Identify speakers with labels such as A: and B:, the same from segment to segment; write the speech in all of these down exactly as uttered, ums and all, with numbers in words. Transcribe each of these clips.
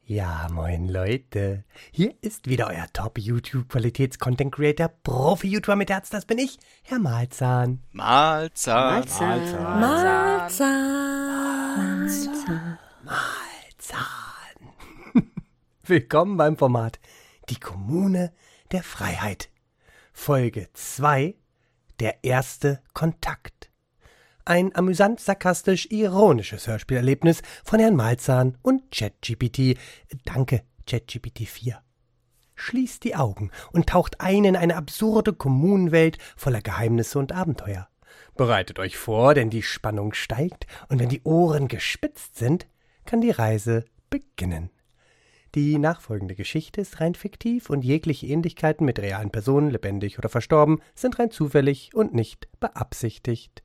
A: Ja, moin Leute, hier ist wieder euer Top-YouTube-Qualitäts-Content-Creator, Profi-YouTuber mit Herz, das bin ich, Herr Malzahn.
B: Malzahn.
C: Malzahn.
B: Malzahn.
C: Malzahn.
A: Malzahn. Willkommen beim Format Die Kommune der Freiheit. Folge zwei, der erste Kontakt. Ein amüsant, sarkastisch, ironisches Hörspielerlebnis von Herrn Malzahn und ChatGPT. Danke, ChatGPT vier. Schließt die Augen und taucht ein in eine absurde Kommunenwelt voller Geheimnisse und Abenteuer. Bereitet euch vor, denn die Spannung steigt und wenn die Ohren gespitzt sind, kann die Reise beginnen. Die nachfolgende Geschichte ist rein fiktiv und jegliche Ähnlichkeiten mit realen Personen, lebendig oder verstorben, sind rein zufällig und nicht beabsichtigt.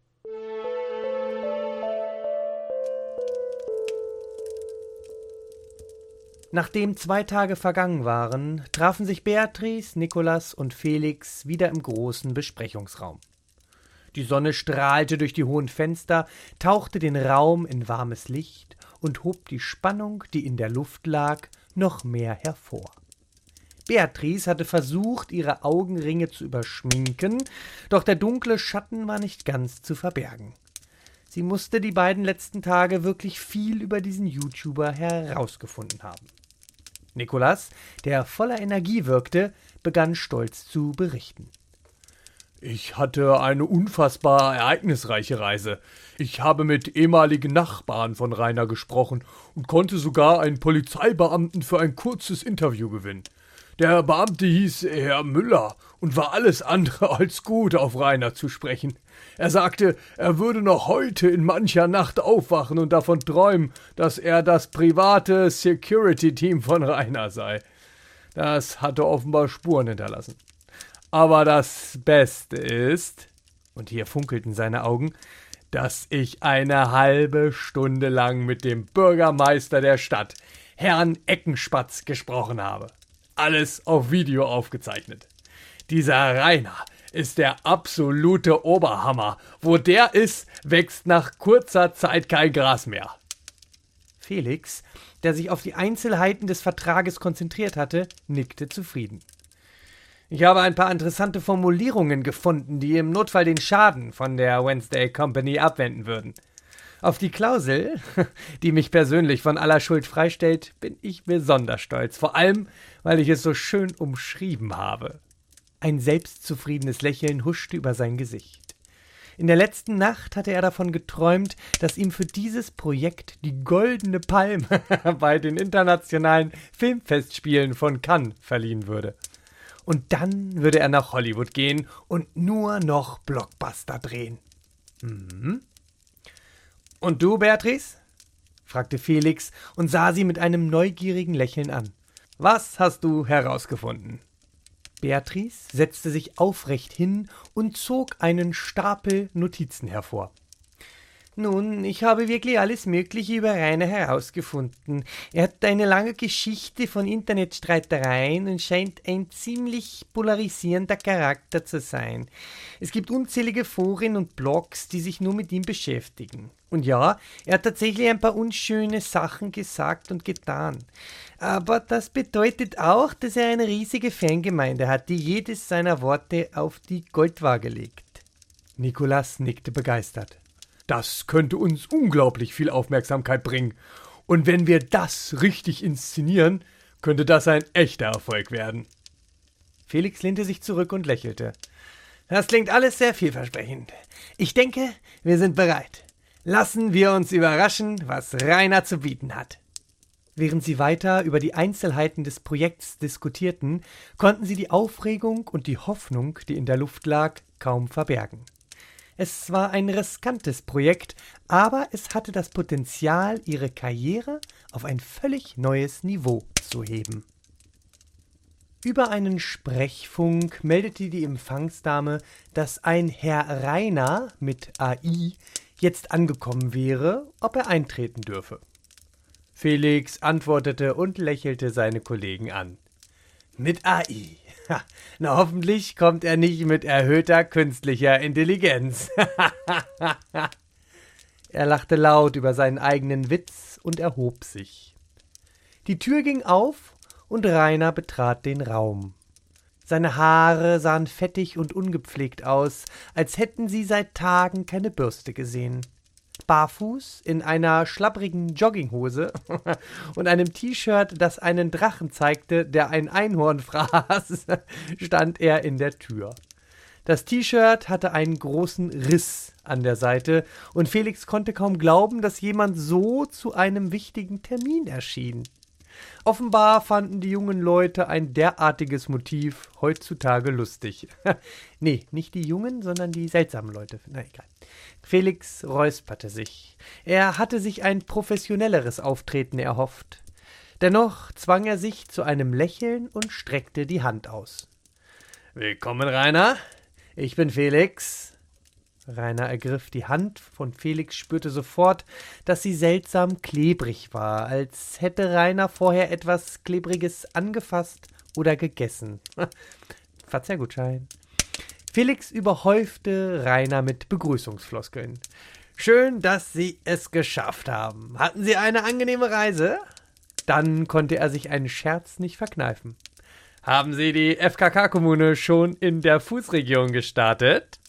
A: Nachdem zwei Tage vergangen waren, trafen sich Beatrice, Nikolas und Felix wieder im großen Besprechungsraum. Die Sonne strahlte durch die hohen Fenster, tauchte den Raum in warmes Licht und hob die Spannung, die in der Luft lag, noch mehr hervor. Beatrice hatte versucht, ihre Augenringe zu überschminken, doch der dunkle Schatten war nicht ganz zu verbergen. Sie musste die beiden letzten Tage wirklich viel über diesen YouTuber herausgefunden haben. Nikolas, der voller Energie wirkte, begann stolz zu berichten.
D: Ich hatte eine unfassbar ereignisreiche Reise. Ich habe mit ehemaligen Nachbarn von Rainer gesprochen und konnte sogar einen Polizeibeamten für ein kurzes Interview gewinnen. Der Beamte hieß Herr Müller und war alles andere als gut, auf Rainer zu sprechen. Er sagte, er würde noch heute in mancher Nacht aufwachen und davon träumen, dass er das private Security-Team von Rainer sei. Das hatte offenbar Spuren hinterlassen. Aber das Beste ist, und hier funkelten seine Augen, dass ich eine halbe Stunde lang mit dem Bürgermeister der Stadt, Herrn Eckenspatz, gesprochen habe. Alles auf Video aufgezeichnet. Dieser Rainer ist der absolute Oberhammer. Wo der ist, wächst nach kurzer Zeit kein Gras mehr.
A: Felix, der sich auf die Einzelheiten des Vertrages konzentriert hatte, nickte zufrieden. Ich habe ein paar interessante Formulierungen gefunden, die im Notfall den Schaden von der Wednesday Company abwenden würden. Auf die Klausel, die mich persönlich von aller Schuld freistellt, bin ich besonders stolz, vor allem, weil ich es so schön umschrieben habe. Ein selbstzufriedenes Lächeln huschte über sein Gesicht. In der letzten Nacht hatte er davon geträumt, dass ihm für dieses Projekt die Goldene Palme bei den internationalen Filmfestspielen von Cannes verliehen würde. Und dann würde er nach Hollywood gehen und nur noch Blockbuster drehen. Mhm. Und du, Beatrice? Fragte Felix und sah sie mit einem neugierigen Lächeln an. Was hast du herausgefunden? Beatrice setzte sich aufrecht hin und zog einen Stapel Notizen hervor. Nun, ich habe wirklich alles Mögliche über Rainer herausgefunden. Er hat eine lange Geschichte von Internetstreitereien und scheint ein ziemlich polarisierender Charakter zu sein. Es gibt unzählige Foren und Blogs, die sich nur mit ihm beschäftigen. Und ja, er hat tatsächlich ein paar unschöne Sachen gesagt und getan. Aber das bedeutet auch, dass er eine riesige Fangemeinde hat, die jedes seiner Worte auf die Goldwaage legt.
D: Nikolas nickte begeistert. Das könnte uns unglaublich viel Aufmerksamkeit bringen. Und wenn wir das richtig inszenieren, könnte das ein echter Erfolg werden.
A: Felix lehnte sich zurück und lächelte. Das klingt alles sehr vielversprechend. Ich denke, wir sind bereit. Lassen wir uns überraschen, was Rainer zu bieten hat. Während sie weiter über die Einzelheiten des Projekts diskutierten, konnten sie die Aufregung und die Hoffnung, die in der Luft lag, kaum verbergen. Es war ein riskantes Projekt, aber es hatte das Potenzial, ihre Karriere auf ein völlig neues Niveau zu heben. Über einen Sprechfunk meldete die Empfangsdame, dass ein Herr Rainer mit A I jetzt angekommen wäre, ob er eintreten dürfe. Felix antwortete und lächelte seine Kollegen an. Mit A I. Ha, na, hoffentlich kommt er nicht mit erhöhter künstlicher Intelligenz. Er lachte laut über seinen eigenen Witz und erhob sich. Die Tür ging auf und Rainer betrat den Raum. Seine Haare sahen fettig und ungepflegt aus, als hätten sie seit Tagen keine Bürste gesehen. Barfuß, in einer schlapprigen Jogginghose und einem T-Shirt, das einen Drachen zeigte, der ein Einhorn fraß, stand er in der Tür. Das T-Shirt hatte einen großen Riss an der Seite, und Felix konnte kaum glauben, dass jemand so zu einem wichtigen Termin erschien. Offenbar fanden die jungen Leute ein derartiges Motiv heutzutage lustig. Nee, nicht die Jungen, sondern die seltsamen Leute. Na egal. Felix räusperte sich. Er hatte sich ein professionelleres Auftreten erhofft. Dennoch zwang er sich zu einem Lächeln und streckte die Hand aus. »Willkommen, Rainer. Ich bin Felix.« Rainer ergriff die Hand von Felix, spürte sofort, dass sie seltsam klebrig war, als hätte Rainer vorher etwas Klebriges angefasst oder gegessen. Verzeihgutschein. Felix überhäufte Rainer mit Begrüßungsfloskeln. »Schön, dass Sie es geschafft haben. Hatten Sie eine angenehme Reise?« Dann konnte er sich einen Scherz nicht verkneifen. »Haben Sie die F K K-Kommune schon in der Fußregion gestartet?«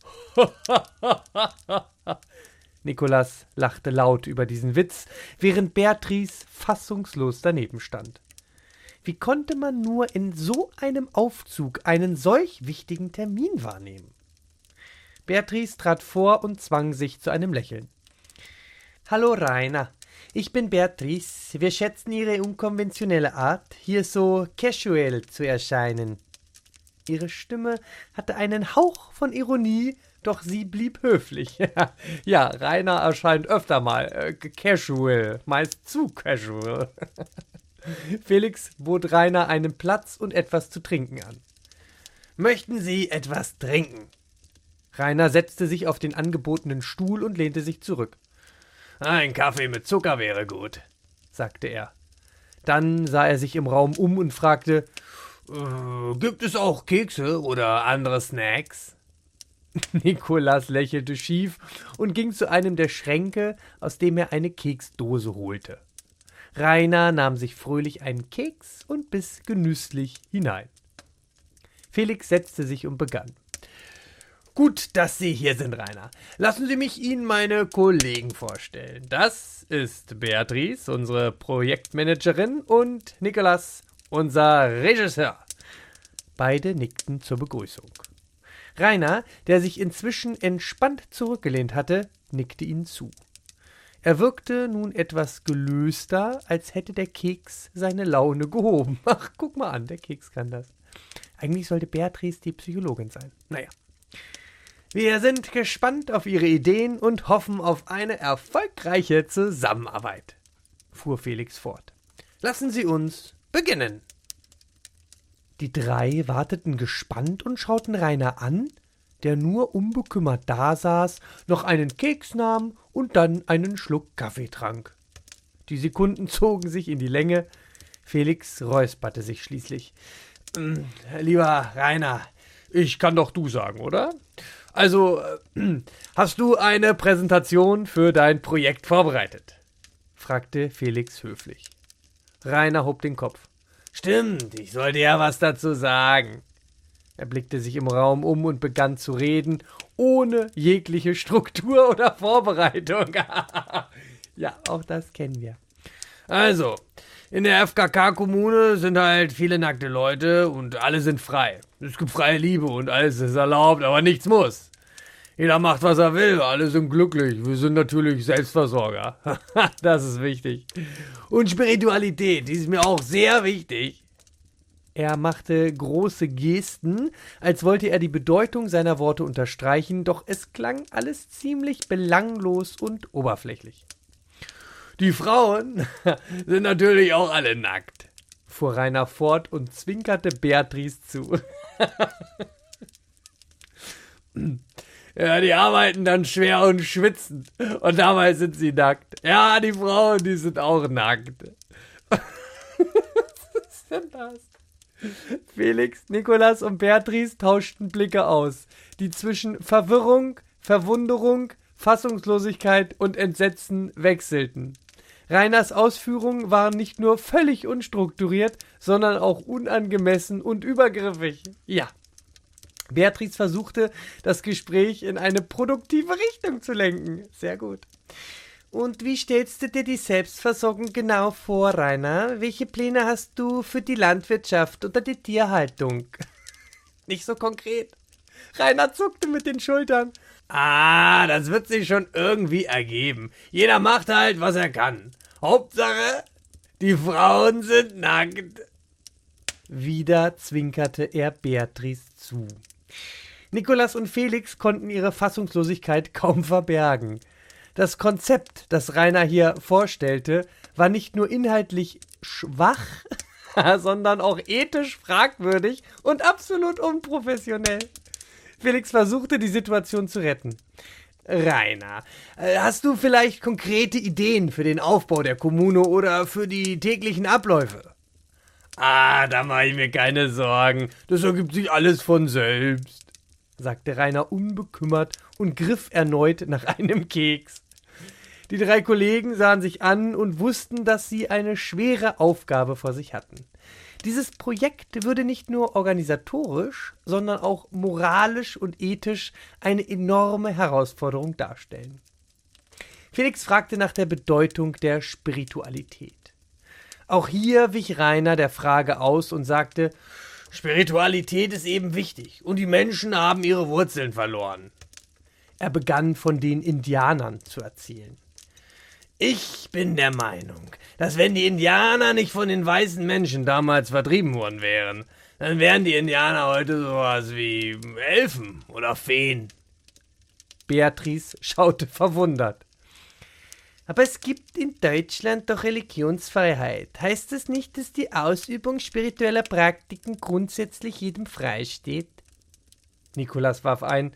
A: Nikolas lachte laut über diesen Witz, während Beatrice fassungslos daneben stand. Wie konnte man nur in so einem Aufzug einen solch wichtigen Termin wahrnehmen? Beatrice trat vor und zwang sich zu einem Lächeln. »Hallo Rainer, ich bin Beatrice. Wir schätzen Ihre unkonventionelle Art, hier so casual zu erscheinen.« Ihre Stimme hatte einen Hauch von Ironie, doch sie blieb höflich. Ja, Rainer erscheint öfter mal äh, casual, meist zu casual. Felix bot Rainer einen Platz und etwas zu trinken an. »Möchten Sie etwas trinken?« Rainer setzte sich auf den angebotenen Stuhl und lehnte sich zurück. »Ein Kaffee mit Zucker wäre gut«, sagte er. Dann sah er sich im Raum um und fragte, äh, »Gibt es auch Kekse oder andere Snacks?« Nikolas lächelte schief und ging zu einem der Schränke, aus dem er eine Keksdose holte. Rainer nahm sich fröhlich einen Keks und biss genüsslich hinein. Felix setzte sich und begann. »Gut, dass Sie hier sind, Rainer. Lassen Sie mich Ihnen meine Kollegen vorstellen. Das ist Beatrice, unsere Projektmanagerin, und Nikolas, unser Regisseur.« Beide nickten zur Begrüßung. Rainer, der sich inzwischen entspannt zurückgelehnt hatte, nickte ihnen zu. Er wirkte nun etwas gelöster, als hätte der Keks seine Laune gehoben. Ach, guck mal an, der Keks kann das. Eigentlich sollte Beatrice die Psychologin sein. Naja. Wir sind gespannt auf Ihre Ideen und hoffen auf eine erfolgreiche Zusammenarbeit, fuhr Felix fort. Lassen Sie uns beginnen. Die drei warteten gespannt und schauten Rainer an, der nur unbekümmert dasaß, noch einen Keks nahm und dann einen Schluck Kaffee trank. Die Sekunden zogen sich in die Länge. Felix räusperte sich schließlich. Hm, »Lieber Rainer, ich kann doch du sagen, oder? Also, hast du eine Präsentation für dein Projekt vorbereitet?« fragte Felix höflich. Rainer hob den Kopf. »Stimmt, ich sollte ja was dazu sagen.« Er blickte sich im Raum um und begann zu reden, ohne jegliche Struktur oder Vorbereitung. Ja, auch das kennen wir. »Also, in der F K K-Kommune sind halt viele nackte Leute und alle sind frei. Es gibt freie Liebe und alles ist erlaubt, aber nichts muss. Jeder macht, was er will, alle sind glücklich. Wir sind natürlich Selbstversorger. Das ist wichtig. Und Spiritualität, die ist mir auch sehr wichtig.« Er machte große Gesten, als wollte er die Bedeutung seiner Worte unterstreichen, doch es klang alles ziemlich belanglos und oberflächlich. »Die Frauen sind natürlich auch alle nackt«, fuhr Rainer fort und zwinkerte Beatrice zu. »Ja, die arbeiten dann schwer und schwitzen und dabei sind sie nackt. Ja, die Frauen, die sind auch nackt.« Was ist denn das? Felix, Nikolas und Beatrice tauschten Blicke aus, die zwischen Verwirrung, Verwunderung, Fassungslosigkeit und Entsetzen wechselten. Rainers Ausführungen waren nicht nur völlig unstrukturiert, sondern auch unangemessen und übergriffig. Ja. Beatrice versuchte, das Gespräch in eine produktive Richtung zu lenken. Sehr gut. Und wie stellst du dir die Selbstversorgung genau vor, Rainer? Welche Pläne hast du für die Landwirtschaft oder die Tierhaltung? Nicht so konkret. Rainer zuckte mit den Schultern.
D: Ah, das wird sich schon irgendwie ergeben. Jeder macht halt, was er kann. Hauptsache, die Frauen sind nackt.
A: Wieder zwinkerte er Beatrice zu. Nikolas und Felix konnten ihre Fassungslosigkeit kaum verbergen. Das Konzept, das Rainer hier vorstellte, war nicht nur inhaltlich schwach, sondern auch ethisch fragwürdig und absolut unprofessionell. Felix versuchte, die Situation zu retten. Rainer, hast du vielleicht konkrete Ideen für den Aufbau der Kommune oder für die täglichen Abläufe?
D: Ah, da mache ich mir keine Sorgen. Das ergibt sich alles von selbst,
A: sagte Rainer unbekümmert und griff erneut nach einem Keks. Die drei Kollegen sahen sich an und wussten, dass sie eine schwere Aufgabe vor sich hatten. Dieses Projekt würde nicht nur organisatorisch, sondern auch moralisch und ethisch eine enorme Herausforderung darstellen. Felix fragte nach der Bedeutung der Spiritualität. Auch hier wich Rainer der Frage aus und sagte,
D: Spiritualität ist eben wichtig und die Menschen haben ihre Wurzeln verloren.
A: Er begann von den Indianern zu erzählen.
D: Ich bin der Meinung, dass wenn die Indianer nicht von den weißen Menschen damals vertrieben worden wären, dann wären die Indianer heute sowas wie Elfen oder Feen.
A: Beatrice schaute verwundert. Aber es gibt in Deutschland doch Religionsfreiheit. Heißt das nicht, dass die Ausübung spiritueller Praktiken grundsätzlich jedem freisteht? Nikolas warf ein.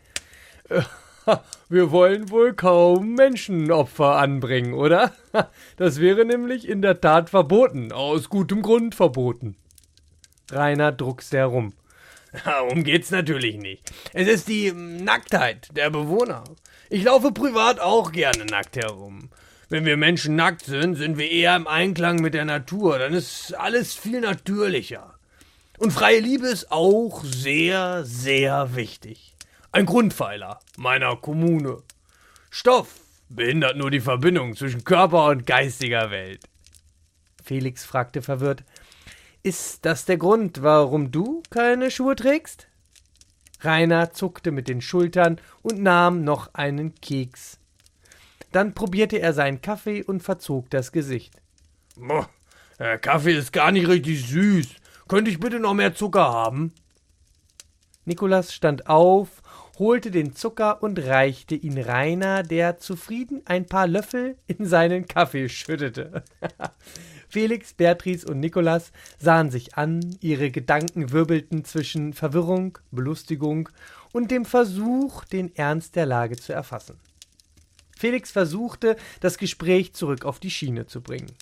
D: Wir wollen wohl kaum Menschenopfer anbringen, oder? Das wäre nämlich in der Tat verboten, aus gutem Grund verboten.
A: Rainer druckste herum.
D: Darum geht's natürlich nicht. Es ist die Nacktheit der Bewohner. Ich laufe privat auch gerne nackt herum. Wenn wir Menschen nackt sind, sind wir eher im Einklang mit der Natur. Dann ist alles viel natürlicher. Und freie Liebe ist auch sehr, sehr wichtig. Ein Grundpfeiler meiner Kommune. Stoff behindert nur die Verbindung zwischen Körper und geistiger Welt.
A: Felix fragte verwirrt, ist das der Grund, warum du keine Schuhe trägst? Rainer zuckte mit den Schultern und nahm noch einen Keks. Dann probierte er seinen Kaffee und verzog das Gesicht.
D: Boah, der Kaffee ist gar nicht richtig süß. Könnte ich bitte noch mehr Zucker haben?
A: Nikolas stand auf, holte den Zucker und reichte ihn Rainer, der zufrieden ein paar Löffel in seinen Kaffee schüttete. Felix, Beatrice und Nikolas sahen sich an, ihre Gedanken wirbelten zwischen Verwirrung, Belustigung und dem Versuch, den Ernst der Lage zu erfassen. Felix versuchte, das Gespräch zurück auf die Schiene zu bringen.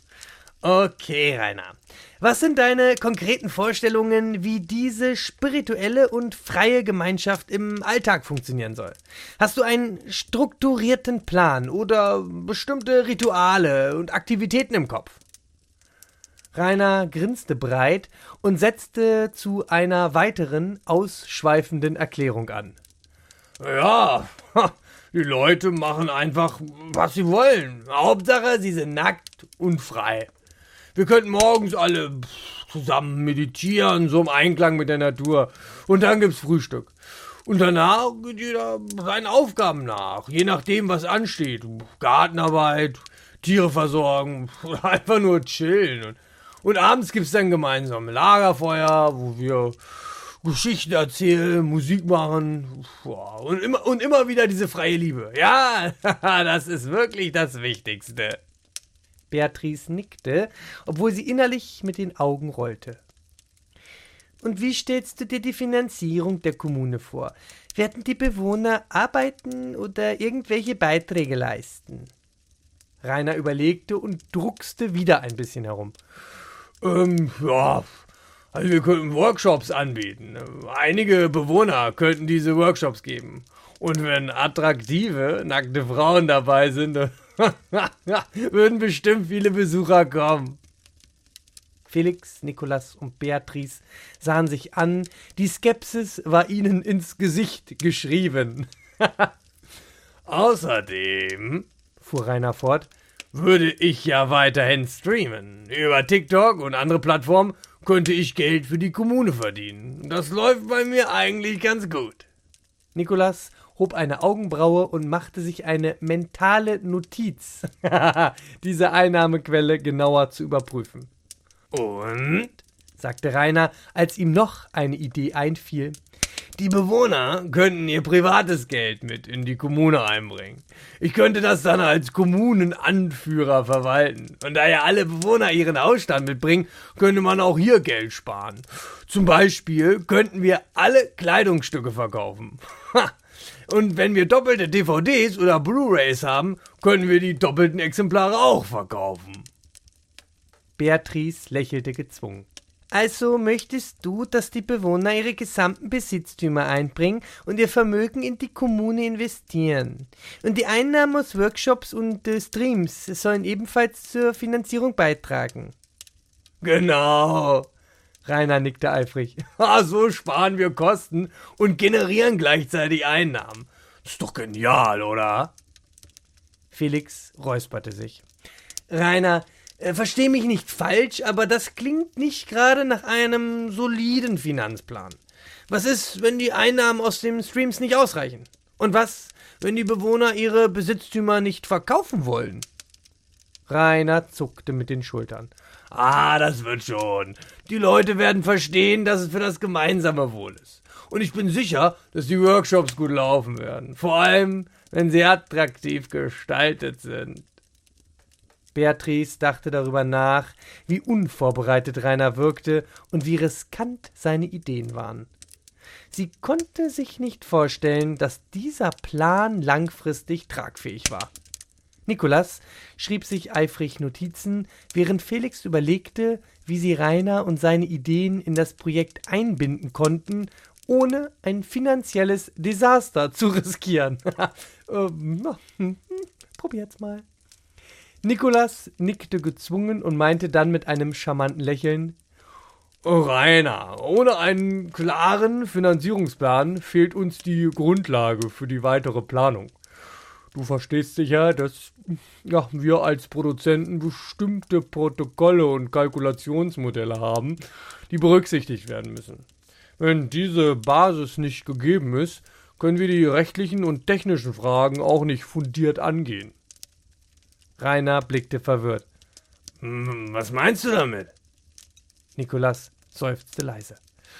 A: Okay, Rainer. Was sind deine konkreten Vorstellungen, wie diese spirituelle und freie Gemeinschaft im Alltag funktionieren soll? Hast du einen strukturierten Plan oder bestimmte Rituale und Aktivitäten im Kopf? Rainer grinste breit und setzte zu einer weiteren, ausschweifenden Erklärung an.
D: Ja, die Leute machen einfach, was sie wollen. Hauptsache, sie sind nackt und frei. Wir könnten morgens alle zusammen meditieren, so im Einklang mit der Natur. Und dann gibt's Frühstück. Und danach geht jeder seinen Aufgaben nach, je nachdem, was ansteht. Gartenarbeit, Tiere versorgen oder einfach nur chillen. Und, und abends gibt's dann gemeinsam Lagerfeuer, wo wir Geschichten erzählen, Musik machen. Und immer, und immer wieder diese freie Liebe. Ja, das ist wirklich das Wichtigste.
A: Beatrice nickte, obwohl sie innerlich mit den Augen rollte. Und wie stellst du dir die Finanzierung der Kommune vor? Werden die Bewohner arbeiten oder irgendwelche Beiträge leisten? Rainer überlegte und druckste wieder ein bisschen herum.
D: Ähm, ja, also wir könnten Workshops anbieten. Einige Bewohner könnten diese Workshops geben. Und wenn attraktive, nackte Frauen dabei sind,
A: Würden bestimmt viele Besucher kommen. Felix, Nikolas und Beatrice sahen sich an. Die Skepsis war ihnen ins Gesicht geschrieben.
D: Außerdem,
A: fuhr Rainer fort,
D: würde ich ja weiterhin streamen. Über TikTok und andere Plattformen könnte ich Geld für die Kommune verdienen. Das läuft bei mir eigentlich ganz gut.
A: Nikolas hob eine Augenbraue und machte sich eine mentale Notiz, diese Einnahmequelle genauer zu überprüfen.
D: Und?
A: Sagte Rainer, als ihm noch eine Idee einfiel.
D: Die Bewohner könnten ihr privates Geld mit in die Kommune einbringen. Ich könnte das dann als Kommunenanführer verwalten. Und da ja alle Bewohner ihren Hausstand mitbringen, könnte man auch hier Geld sparen. Zum Beispiel könnten wir alle Kleidungsstücke verkaufen. Und wenn wir doppelte D V Ds oder Blu-rays haben, können wir die doppelten Exemplare auch verkaufen.
A: Beatrice lächelte gezwungen. Also möchtest du, dass die Bewohner ihre gesamten Besitztümer einbringen und ihr Vermögen in die Kommune investieren. Und die Einnahmen aus Workshops und äh, Streams sollen ebenfalls zur Finanzierung beitragen.
D: Genau.
A: Rainer nickte eifrig.
D: Ah, so sparen wir Kosten und generieren gleichzeitig Einnahmen. Das ist doch genial, oder?
A: Felix räusperte sich. Rainer, Äh, versteh mich nicht falsch, aber das klingt nicht gerade nach einem soliden Finanzplan. Was ist, wenn die Einnahmen aus den Streams nicht ausreichen? Und was, wenn die Bewohner ihre Besitztümer nicht verkaufen wollen? Rainer zuckte mit den Schultern.
D: Ah, das wird schon. Die Leute werden verstehen, dass es für das gemeinsame Wohl ist. Und ich bin sicher, dass die Workshops gut laufen werden. Vor allem, wenn sie attraktiv gestaltet sind.
A: Beatrice dachte darüber nach, wie unvorbereitet Rainer wirkte und wie riskant seine Ideen waren. Sie konnte sich nicht vorstellen, dass dieser Plan langfristig tragfähig war. Nikolas schrieb sich eifrig Notizen, während Felix überlegte, wie sie Rainer und seine Ideen in das Projekt einbinden konnten, ohne ein finanzielles Desaster zu riskieren. ähm, probiert's mal. Nikolas nickte gezwungen und meinte dann mit einem charmanten Lächeln:
D: Oh, Rainer, ohne einen klaren Finanzierungsplan fehlt uns die Grundlage für die weitere Planung. Du verstehst sicher, dass ja, wir als Produzenten bestimmte Protokolle und Kalkulationsmodelle haben, die berücksichtigt werden müssen. Wenn diese Basis nicht gegeben ist, können wir die rechtlichen und technischen Fragen auch nicht fundiert angehen.
A: Rainer blickte verwirrt.
D: Was meinst du damit?
A: Nikolas seufzte leise.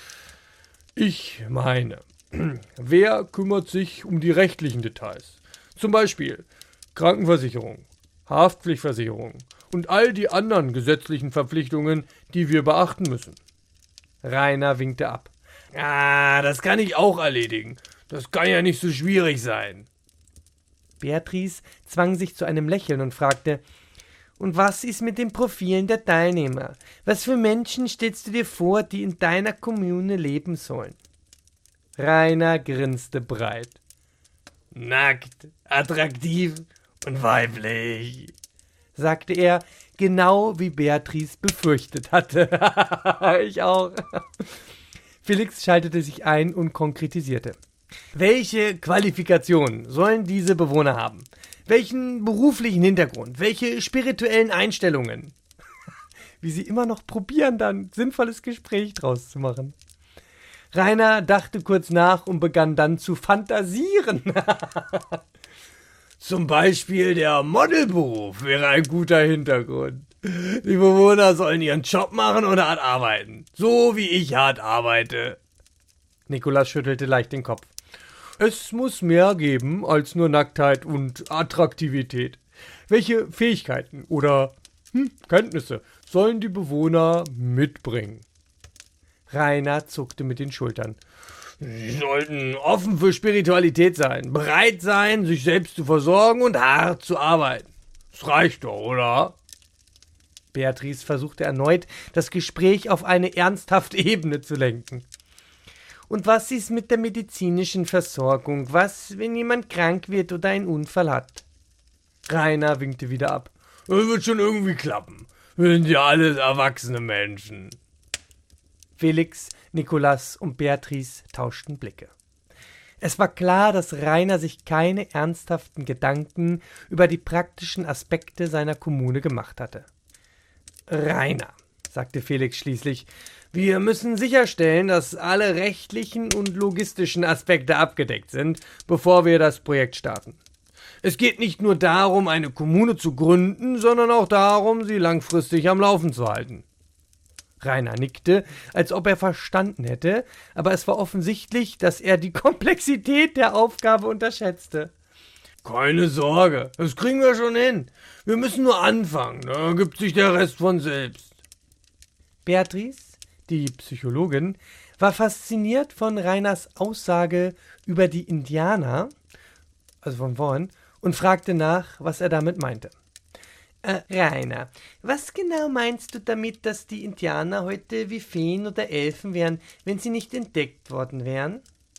D: Ich meine, wer kümmert sich um die rechtlichen Details? Zum Beispiel Krankenversicherung, Haftpflichtversicherung und all die anderen gesetzlichen Verpflichtungen, die wir beachten müssen.
A: Rainer winkte ab.
D: Ah, das kann ich auch erledigen. Das kann ja nicht so schwierig sein.
A: Beatrice zwang sich zu einem Lächeln und fragte: Und was ist mit den Profilen der Teilnehmer? Was für Menschen stellst du dir vor, die in deiner Kommune leben sollen? Rainer grinste breit.
D: Nackt, attraktiv und weiblich,
A: sagte er, genau wie Beatrice befürchtet hatte. Ich auch. Felix schaltete sich ein und konkretisierte. Welche Qualifikationen sollen diese Bewohner haben? Welchen beruflichen Hintergrund? Welche spirituellen Einstellungen? Wie sie immer noch probieren, dann sinnvolles Gespräch draus zu machen. Rainer dachte kurz nach und begann dann zu fantasieren.
D: Zum Beispiel der Modelberuf wäre ein guter Hintergrund. Die Bewohner sollen ihren Job machen oder hart arbeiten. So wie ich hart arbeite.
A: Nikolas schüttelte leicht den Kopf.
D: Es muss mehr geben als nur Nacktheit und Attraktivität. Welche Fähigkeiten oder hm, Kenntnisse sollen die Bewohner mitbringen?
A: Rainer zuckte mit den Schultern.
D: Sie sollten offen für Spiritualität sein, bereit sein, sich selbst zu versorgen und hart zu arbeiten. Das reicht doch, oder?
A: Beatrice versuchte erneut, das Gespräch auf eine ernsthafte Ebene zu lenken. Und was ist mit der medizinischen Versorgung? Was, wenn jemand krank wird oder einen Unfall hat? Rainer winkte wieder ab.
D: Das wird schon irgendwie klappen. Wir sind ja alles erwachsene Menschen.
A: Felix, Nikolas und Beatrice tauschten Blicke. Es war klar, dass Rainer sich keine ernsthaften Gedanken über die praktischen Aspekte seiner Kommune gemacht hatte. Rainer, sagte Felix schließlich, wir müssen sicherstellen, dass alle rechtlichen und logistischen Aspekte abgedeckt sind, bevor wir das Projekt starten. Es geht nicht nur darum, eine Kommune zu gründen, sondern auch darum, sie langfristig am Laufen zu halten. Rainer nickte, als ob er verstanden hätte, aber es war offensichtlich, dass er die Komplexität der Aufgabe unterschätzte.
D: Keine Sorge, das kriegen wir schon hin. Wir müssen nur anfangen, da ergibt sich der Rest von selbst.
A: Beatrice, die Psychologin, war fasziniert von Rainers Aussage über die Indianer, also von vorhin, und fragte nach, was er damit meinte. Äh, Rainer, was genau meinst du damit, dass die Indianer heute wie Feen oder Elfen wären, wenn sie nicht entdeckt worden wären?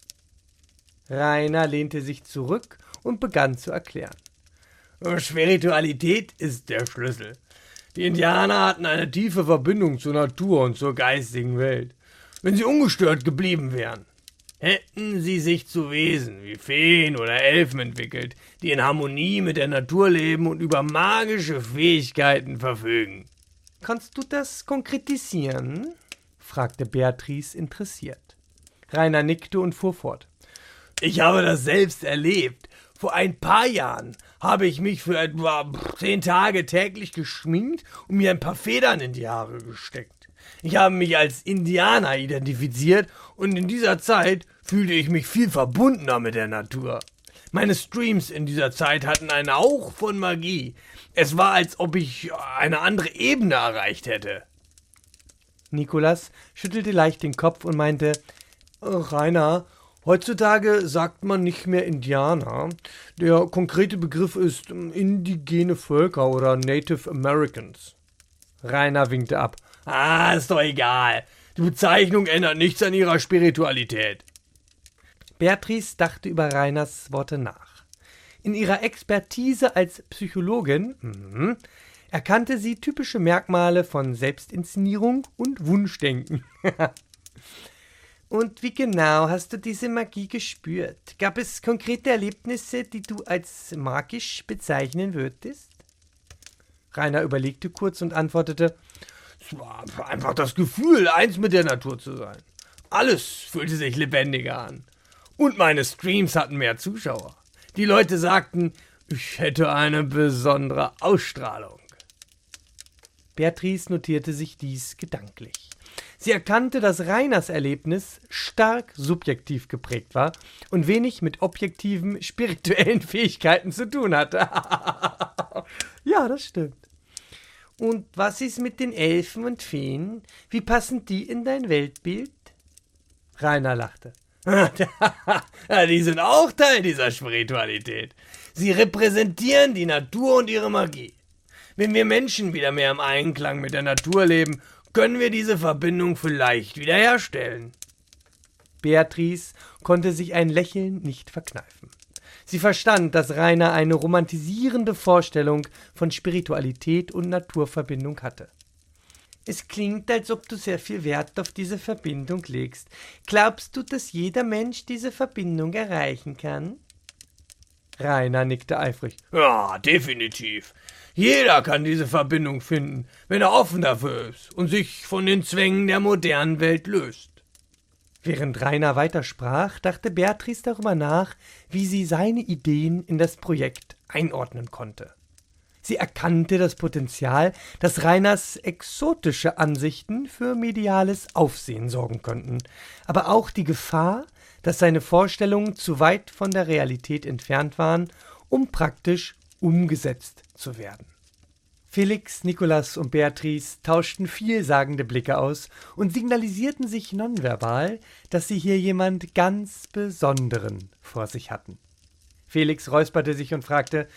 A: Rainer lehnte sich zurück und begann zu erklären.
D: Spiritualität ist der Schlüssel. Die Indianer hatten eine tiefe Verbindung zur Natur und zur geistigen Welt. Wenn sie ungestört geblieben wären, hätten sie sich zu Wesen wie Feen oder Elfen entwickelt, die in Harmonie mit der Natur leben und über magische Fähigkeiten verfügen.
A: Kannst du das konkretisieren? Fragte Beatrice interessiert. Rainer nickte und fuhr fort.
D: Ich habe das selbst erlebt. Vor ein paar Jahren habe ich mich für etwa zehn Tage täglich geschminkt und mir ein paar Federn in die Haare gesteckt. Ich habe mich als Indianer identifiziert und in dieser Zeit fühlte ich mich viel verbundener mit der Natur. Meine Streams in dieser Zeit hatten einen Hauch von Magie. Es war, als ob ich eine andere Ebene erreicht hätte.
A: Nikolas schüttelte leicht den Kopf und meinte, Rainer, heutzutage sagt man nicht mehr Indianer. Der konkrete Begriff ist indigene Völker oder Native Americans. Rainer winkte ab.
D: Ah, ist doch egal. Die Bezeichnung ändert nichts an ihrer Spiritualität.
A: Beatrice dachte über Rainers Worte nach. In ihrer Expertise als Psychologin mm, erkannte sie typische Merkmale von Selbstinszenierung und Wunschdenken. Und wie genau hast du diese Magie gespürt? Gab es konkrete Erlebnisse, die du als magisch bezeichnen würdest? Rainer überlegte kurz und antwortete,
D: es war einfach das Gefühl, eins mit der Natur zu sein. Alles fühlte sich lebendiger an. Und meine Streams hatten mehr Zuschauer. Die Leute sagten, ich hätte eine besondere Ausstrahlung.
A: Beatrice notierte sich dies gedanklich. Sie erkannte, dass Rainers Erlebnis stark subjektiv geprägt war und wenig mit objektiven spirituellen Fähigkeiten zu tun hatte. Ja, das stimmt. Und was ist mit den Elfen und Feen? Wie passen die in dein Weltbild? Rainer lachte.
D: Ja, die sind auch Teil dieser Spiritualität. Sie repräsentieren die Natur und ihre Magie. Wenn wir Menschen wieder mehr im Einklang mit der Natur leben, können wir diese Verbindung vielleicht wiederherstellen.
A: Beatrice konnte sich ein Lächeln nicht verkneifen. Sie verstand, dass Rainer eine romantisierende Vorstellung von Spiritualität und Naturverbindung hatte. Es klingt, als ob du sehr viel Wert auf diese Verbindung legst. Glaubst du, dass jeder Mensch diese Verbindung erreichen kann? Rainer nickte eifrig.
D: Ja, definitiv. Jeder kann diese Verbindung finden, wenn er offen dafür ist und sich von den Zwängen der modernen Welt löst.
A: Während Rainer weitersprach, dachte Beatrice darüber nach, wie sie seine Ideen in das Projekt einordnen konnte. Sie erkannte das Potenzial, dass Rainers exotische Ansichten für mediales Aufsehen sorgen könnten, aber auch die Gefahr, dass seine Vorstellungen zu weit von der Realität entfernt waren, um praktisch umgesetzt zu werden. Felix, Nikolas und Beatrice tauschten vielsagende Blicke aus und signalisierten sich nonverbal, dass sie hier jemand ganz Besonderen vor sich hatten. Felix räusperte sich und fragte,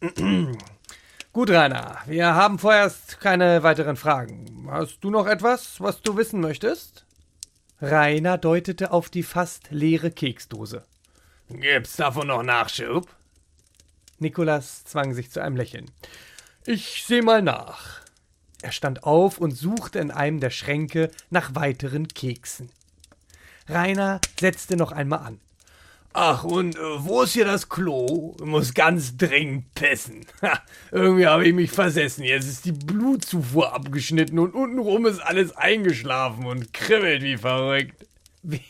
A: »Gut, Rainer, wir haben vorerst keine weiteren Fragen. Hast du noch etwas, was du wissen möchtest?« Rainer deutete auf die fast leere Keksdose.
D: »Gibt's davon noch Nachschub?«
A: Nikolas zwang sich zu einem Lächeln. »Ich seh mal nach.« Er stand auf und suchte in einem der Schränke nach weiteren Keksen. Rainer setzte noch einmal an. »Ach, und äh, wo ist hier das Klo? Ich muss ganz dringend pissen. Ha, irgendwie habe ich mich versessen. Jetzt ist die Blutzufuhr abgeschnitten und untenrum ist alles eingeschlafen und kribbelt wie verrückt.« Wie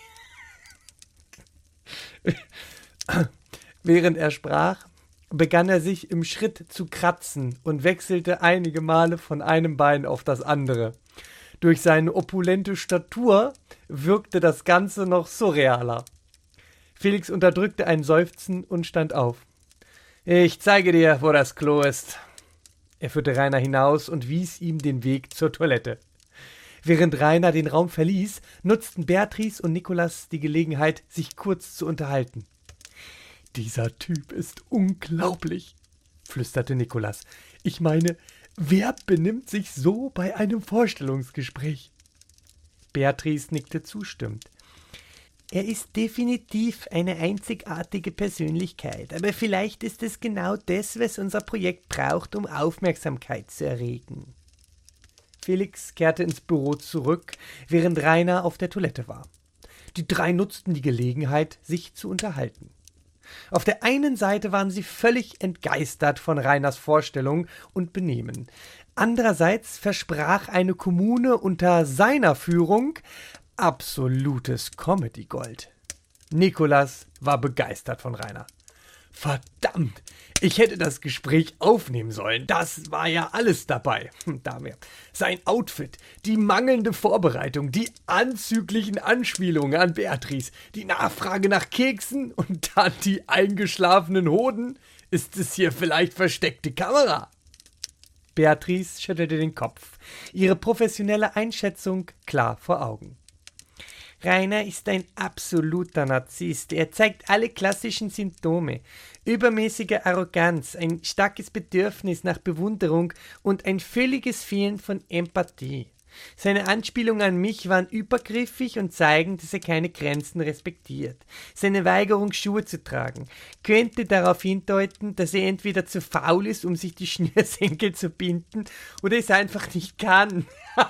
A: Während er sprach, begann er sich im Schritt zu kratzen und wechselte einige Male von einem Bein auf das andere. Durch seine opulente Statur wirkte das Ganze noch surrealer. Felix unterdrückte ein Seufzen und stand auf. »Ich zeige dir, wo das Klo ist.« Er führte Rainer hinaus und wies ihm den Weg zur Toilette. Während Rainer den Raum verließ, nutzten Beatrice und Nikolas die Gelegenheit, sich kurz zu unterhalten. »Dieser Typ ist unglaublich«, flüsterte Nikolas. »Ich meine, wer benimmt sich so bei einem Vorstellungsgespräch?« Beatrice nickte zustimmend. »Er ist definitiv eine einzigartige Persönlichkeit, aber vielleicht ist es genau das, was unser Projekt braucht, um Aufmerksamkeit zu erregen.« Felix kehrte ins Büro zurück, während Rainer auf der Toilette war. Die drei nutzten die Gelegenheit, sich zu unterhalten. Auf der einen Seite waren sie völlig entgeistert von Rainers Vorstellung und Benehmen. Andererseits versprach eine Kommune unter seiner Führung absolutes Comedy-Gold. Nikolas war begeistert von Rainer. »Verdammt, ich hätte das Gespräch aufnehmen sollen. Das war ja alles dabei.« Da mehr. Sein Outfit, die mangelnde Vorbereitung, die anzüglichen Anspielungen an Beatrice, die Nachfrage nach Keksen und dann die eingeschlafenen Hoden. Ist es hier vielleicht versteckte Kamera? Beatrice schüttelte den Kopf, ihre professionelle Einschätzung klar vor Augen. Rainer ist ein absoluter Narzisst. Er zeigt alle klassischen Symptome. Übermäßige Arroganz, ein starkes Bedürfnis nach Bewunderung und ein völliges Fehlen von Empathie. Seine Anspielungen an mich waren übergriffig und zeigen, dass er keine Grenzen respektiert. Seine Weigerung, Schuhe zu tragen, könnte darauf hindeuten, dass er entweder zu faul ist, um sich die Schnürsenkel zu binden, oder es einfach nicht kann.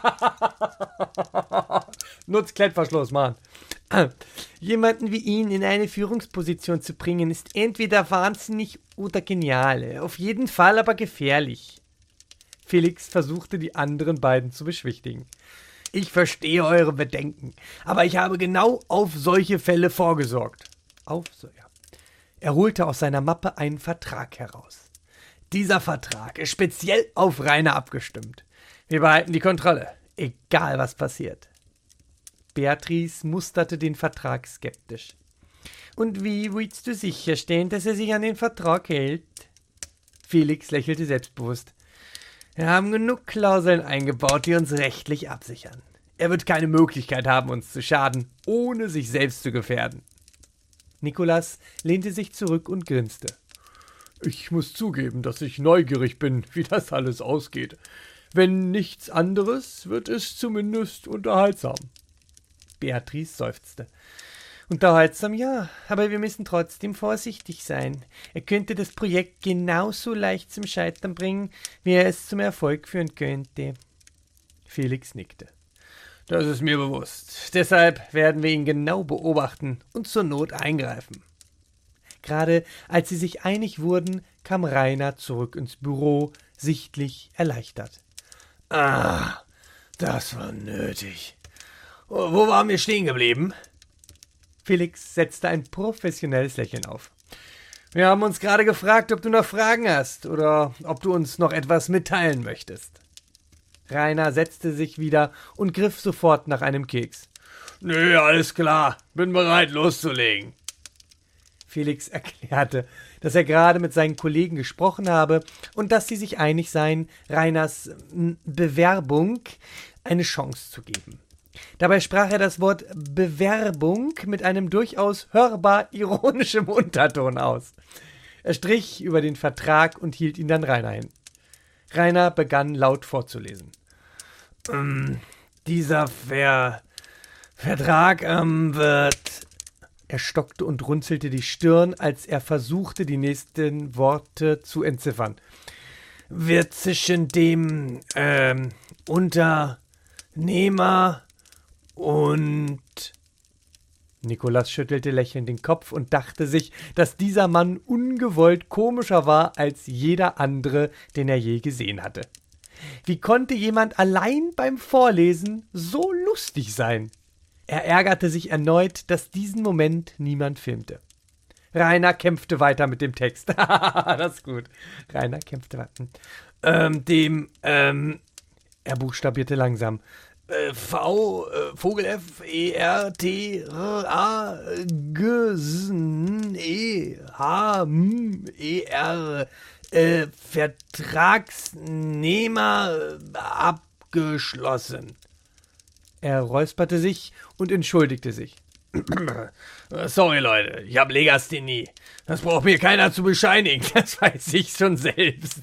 A: Nutz Klettverschluss, Mann. Jemanden wie ihn in eine Führungsposition zu bringen, ist entweder wahnsinnig oder genial. Auf jeden Fall aber gefährlich. Felix versuchte, die anderen beiden zu beschwichtigen. »Ich verstehe eure Bedenken, aber ich habe genau auf solche Fälle vorgesorgt.« Auf so, ja. Er holte aus seiner Mappe einen Vertrag heraus. »Dieser Vertrag ist speziell auf Rainer abgestimmt. Wir behalten die Kontrolle, egal was passiert.« Beatrice musterte den Vertrag skeptisch. »Und wie willst du sicherstellen, dass er sich an den Vertrag hält?« Felix lächelte selbstbewusst. »Wir haben genug Klauseln eingebaut, die uns rechtlich absichern. Er wird keine Möglichkeit haben, uns zu schaden, ohne sich selbst zu gefährden.« Nikolas lehnte sich zurück und grinste. »Ich muss zugeben, dass ich neugierig bin, wie das alles ausgeht. Wenn nichts anderes, wird es zumindest unterhaltsam.« Beatrice seufzte. »Unterhaltsam, ja, aber wir müssen trotzdem vorsichtig sein. Er könnte das Projekt genauso leicht zum Scheitern bringen, wie er es zum Erfolg führen könnte.« Felix nickte. »Das ist mir bewusst. Deshalb werden wir ihn genau beobachten und zur Not eingreifen.« Gerade als sie sich einig wurden, kam Rainer zurück ins Büro, sichtlich erleichtert. »Ah, das war nötig. Wo waren wir stehen geblieben?« Felix setzte ein professionelles Lächeln auf. »Wir haben uns gerade gefragt, ob du noch Fragen hast oder ob du uns noch etwas mitteilen möchtest.« Rainer setzte sich wieder und griff sofort nach einem Keks. »Nö, alles klar. Bin bereit, loszulegen.« Felix erklärte, dass er gerade mit seinen Kollegen gesprochen habe und dass sie sich einig seien, Rainers Bewerbung eine Chance zu geben. Dabei sprach er das Wort Bewerbung mit einem durchaus hörbar ironischem Unterton aus. Er strich über den Vertrag und hielt ihn dann Rainer hin. Rainer begann laut vorzulesen. Ähm, dieser Ver- Vertrag ähm, wird... Er stockte und runzelte die Stirn, als er versuchte, die nächsten Worte zu entziffern. Wird zwischen dem ähm, Unternehmer und... Nikolas schüttelte lächelnd den Kopf und dachte sich, dass dieser Mann ungewollt komischer war als jeder andere, den er je gesehen hatte. Wie konnte jemand allein beim Vorlesen so lustig sein? Er ärgerte sich erneut, dass diesen Moment niemand filmte. Rainer kämpfte weiter mit dem Text. Das ist gut. Rainer kämpfte weiter. Ähm, dem, ähm, er buchstabierte langsam. Äh, V, äh, Vogel F, E, R, T, R, A, G, S, N, E, H, M, E, R, äh, Vertragsnehmer abgeschlossen. Er räusperte sich und entschuldigte sich. Sorry, Leute, ich hab Legasthenie. Das braucht mir keiner zu bescheinigen, das weiß ich schon selbst.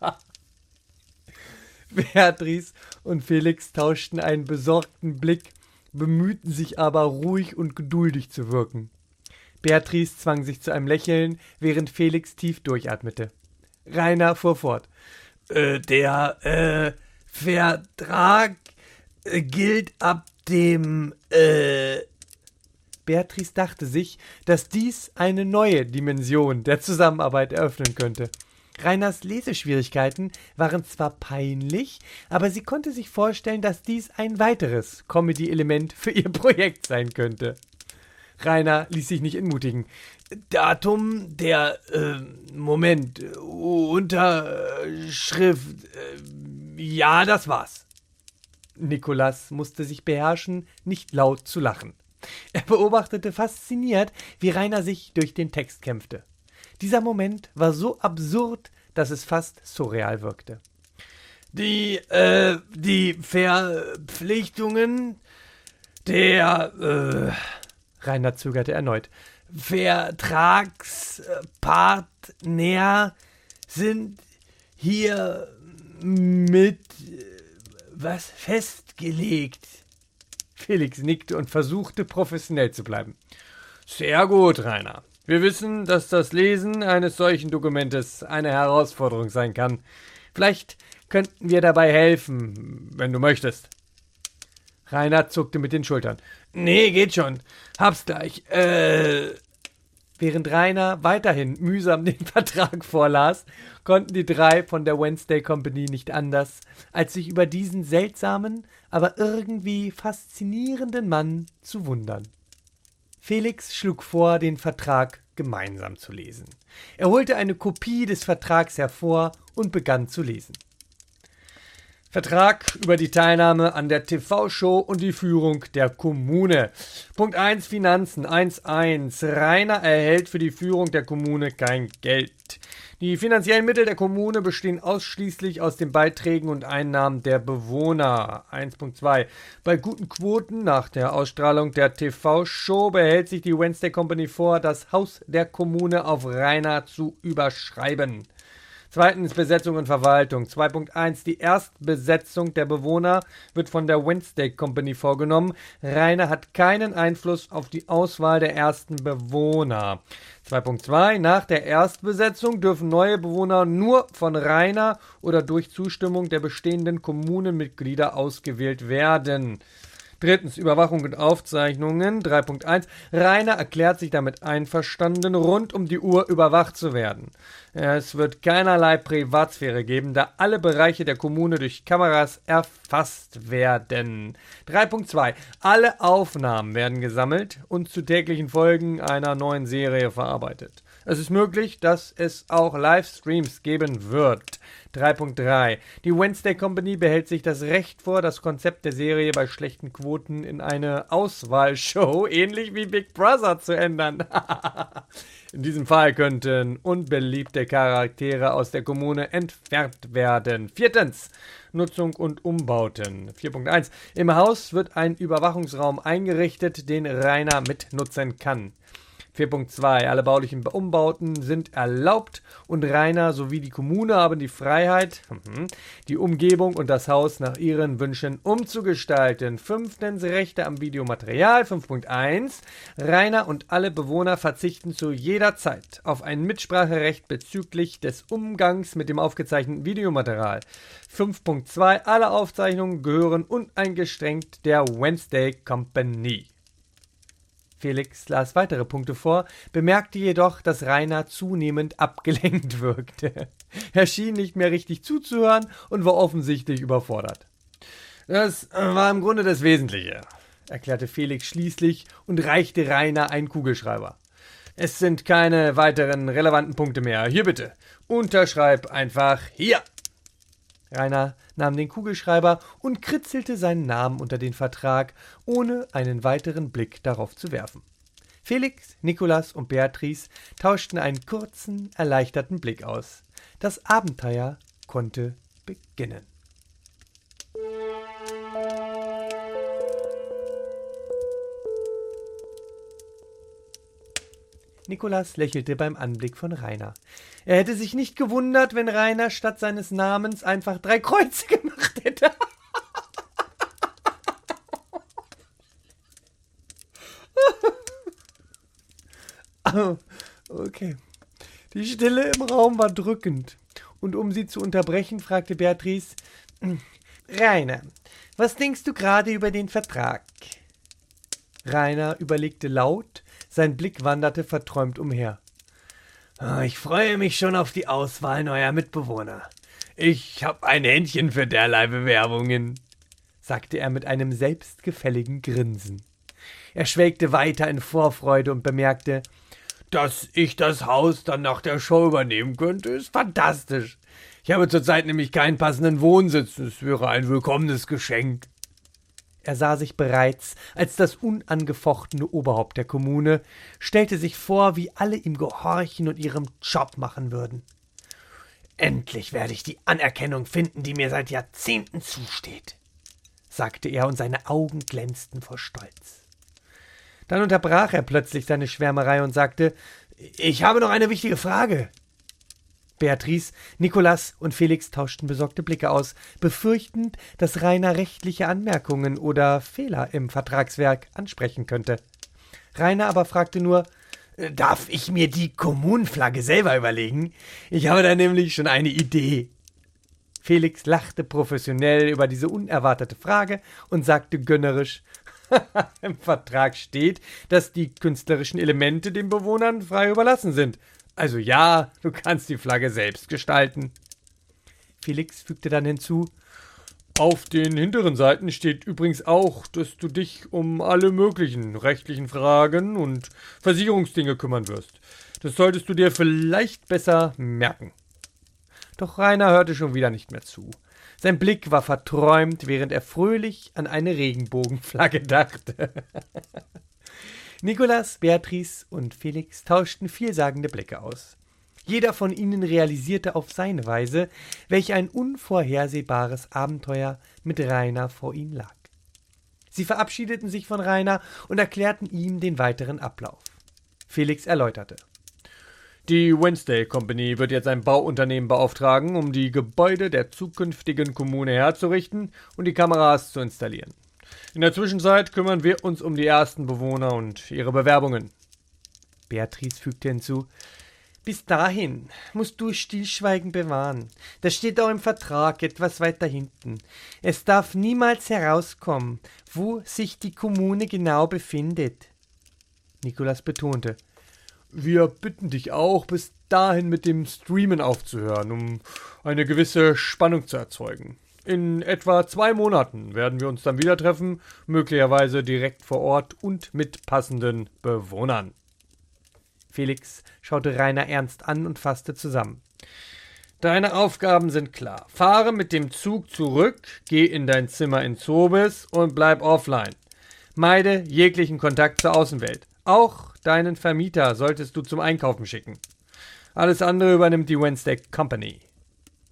A: Beatrice und Felix tauschten einen besorgten Blick, bemühten sich aber, ruhig und geduldig zu wirken. Beatrice zwang sich zu einem Lächeln, während Felix tief durchatmete. Rainer fuhr fort. Äh, der, äh, Vertrag äh, gilt ab dem, äh... Beatrice dachte sich, dass dies eine neue Dimension der Zusammenarbeit eröffnen könnte. Rainers Leseschwierigkeiten waren zwar peinlich, aber sie konnte sich vorstellen, dass dies ein weiteres Comedy-Element für ihr Projekt sein könnte. Rainer ließ sich nicht entmutigen. Datum der, äh, Moment, Unterschrift, äh, ja, das war's. Nikolas musste sich beherrschen, nicht laut zu lachen. Er beobachtete fasziniert, wie Rainer sich durch den Text kämpfte. Dieser Moment war so absurd, dass es fast surreal wirkte. Die, äh, die Verpflichtungen der, äh, Rainer zögerte erneut, Vertragspartner sind hier mit, was, festgelegt. Felix nickte und versuchte, professionell zu bleiben. Sehr gut, Rainer. Wir wissen, dass das Lesen eines solchen Dokumentes eine Herausforderung sein kann. Vielleicht könnten wir dabei helfen, wenn du möchtest. Rainer zuckte mit den Schultern. Nee, geht schon. Hab's gleich. Äh... Während Rainer weiterhin mühsam den Vertrag vorlas, konnten die drei von der Wednesday Company nicht anders, als sich über diesen seltsamen, aber irgendwie faszinierenden Mann zu wundern. Felix schlug vor, den Vertrag gemeinsam zu lesen. Er holte eine Kopie des Vertrags hervor und begann zu lesen. Vertrag über die Teilnahme an der T V-Show und die Führung der Kommune. Punkt eins Finanzen eins Punkt eins. Rainer erhält für die Führung der Kommune kein Geld. Die finanziellen Mittel der Kommune bestehen ausschließlich aus den Beiträgen und Einnahmen der Bewohner. eins Punkt zwei. Bei guten Quoten nach der Ausstrahlung der T V-Show behält sich die Wednesday Company vor, das Haus der Kommune auf Rainer zu überschreiben. Zweitens Besetzung und Verwaltung. zwei Punkt eins. Die Erstbesetzung der Bewohner wird von der Wednesday Company vorgenommen. Rainer hat keinen Einfluss auf die Auswahl der ersten Bewohner. zwei Punkt zwei. Nach der Erstbesetzung dürfen neue Bewohner nur von Rainer oder durch Zustimmung der bestehenden Kommunenmitglieder ausgewählt werden. Drittens, Überwachung und Aufzeichnungen. drei Punkt eins. Rainer erklärt sich damit einverstanden, rund um die Uhr überwacht zu werden. Es wird keinerlei Privatsphäre geben, da alle Bereiche der Kommune durch Kameras erfasst werden. drei Punkt zwei. Alle Aufnahmen werden gesammelt und zu täglichen Folgen einer neuen Serie verarbeitet. Es ist möglich, dass es auch Livestreams geben wird. drei Punkt drei. Die Wednesday Company behält sich das Recht vor, das Konzept der Serie bei schlechten Quoten in eine Auswahlshow, ähnlich wie Big Brother, zu ändern. In diesem Fall könnten unbeliebte Charaktere aus der Kommune entfernt werden. Viertens. Nutzung und Umbauten. vier Punkt eins. Im Haus wird ein Überwachungsraum eingerichtet, den Rainer mitnutzen kann. vier Punkt zwei. Alle baulichen Umbauten sind erlaubt und Rainer sowie die Kommune haben die Freiheit, die Umgebung und das Haus nach ihren Wünschen umzugestalten. Fünftens, Rechte am Videomaterial. fünf Punkt eins. Rainer und alle Bewohner verzichten zu jeder Zeit auf ein Mitspracherecht bezüglich des Umgangs mit dem aufgezeichneten Videomaterial. fünf Punkt zwei. Alle Aufzeichnungen gehören uneingeschränkt der Wednesday Company. Felix las weitere Punkte vor, bemerkte jedoch, dass Rainer zunehmend abgelenkt wirkte. Er schien nicht mehr richtig zuzuhören und war offensichtlich überfordert. Das war im Grunde das Wesentliche, erklärte Felix schließlich und reichte Rainer einen Kugelschreiber. Es sind keine weiteren relevanten Punkte mehr. Hier bitte. Unterschreib einfach hier. Rainer nahm den Kugelschreiber und kritzelte seinen Namen unter den Vertrag, ohne einen weiteren Blick darauf zu werfen. Felix, Nikolas und Beatrice tauschten einen kurzen, erleichterten Blick aus. Das Abenteuer konnte beginnen. Nikolas lächelte beim Anblick von Rainer. Er hätte sich nicht gewundert, wenn Rainer statt seines Namens einfach drei Kreuze gemacht hätte. Okay. Die Stille im Raum war drückend. Und um sie zu unterbrechen, fragte Beatrice: Rainer, was denkst du gerade über den Vertrag? Rainer überlegte laut, sein Blick wanderte verträumt umher. Ich freue mich schon auf die Auswahl neuer Mitbewohner. Ich hab ein Händchen für derlei Bewerbungen, sagte er mit einem selbstgefälligen Grinsen. Er schwelgte weiter in Vorfreude und bemerkte: Dass ich das Haus dann nach der Show übernehmen könnte, ist fantastisch. Ich habe zurzeit nämlich keinen passenden Wohnsitz. Es wäre ein willkommenes Geschenk. Er sah sich bereits als das unangefochtene Oberhaupt der Kommune, stellte sich vor, wie alle ihm gehorchen und ihren Job machen würden. Endlich werde ich die Anerkennung finden, die mir seit Jahrzehnten zusteht, sagte er, und seine Augen glänzten vor Stolz. Dann unterbrach er plötzlich seine Schwärmerei und sagte: Ich habe noch eine wichtige Frage. Beatrice, Nikolas und Felix tauschten besorgte Blicke aus, befürchtend, dass Rainer rechtliche Anmerkungen oder Fehler im Vertragswerk ansprechen könnte. Rainer aber fragte nur: Darf ich mir die Kommunenflagge selber überlegen? Ich habe da nämlich schon eine Idee. Felix lachte professionell über diese unerwartete Frage und sagte gönnerisch: Im Vertrag steht, dass die künstlerischen Elemente den Bewohnern frei überlassen sind. Also ja, du kannst die Flagge selbst gestalten. Felix fügte dann hinzu: Auf den hinteren Seiten steht übrigens auch, dass du dich um alle möglichen rechtlichen Fragen und Versicherungsdinge kümmern wirst. Das solltest du dir vielleicht besser merken. Doch Rainer hörte schon wieder nicht mehr zu. Sein Blick war verträumt, während er fröhlich an eine Regenbogenflagge dachte. Nikolas, Beatrice und Felix tauschten vielsagende Blicke aus. Jeder von ihnen realisierte auf seine Weise, welch ein unvorhersehbares Abenteuer mit Rainer vor ihnen lag. Sie verabschiedeten sich von Rainer und erklärten ihm den weiteren Ablauf. Felix erläuterte: Die Wednesday Company wird jetzt ein Bauunternehmen beauftragen, um die Gebäude der zukünftigen Kommune herzurichten und die Kameras zu installieren. In der Zwischenzeit kümmern wir uns um die ersten Bewohner und ihre Bewerbungen. Beatrice fügte hinzu: Bis dahin musst du Stillschweigen bewahren. Das steht auch im Vertrag etwas weiter hinten. Es darf niemals herauskommen, wo sich die Kommune genau befindet. Nikolas betonte: Wir bitten dich auch, bis dahin mit dem Streamen aufzuhören, um eine gewisse Spannung zu erzeugen. In etwa zwei Monaten werden wir uns dann wieder treffen, möglicherweise direkt vor Ort und mit passenden Bewohnern. Felix schaute Rainer ernst an und fasste zusammen. Deine Aufgaben sind klar. Fahre mit dem Zug zurück, geh in dein Zimmer in Zobis und bleib offline. Meide jeglichen Kontakt zur Außenwelt. Auch deinen Vermieter solltest du zum Einkaufen schicken. Alles andere übernimmt die Wednesday Company.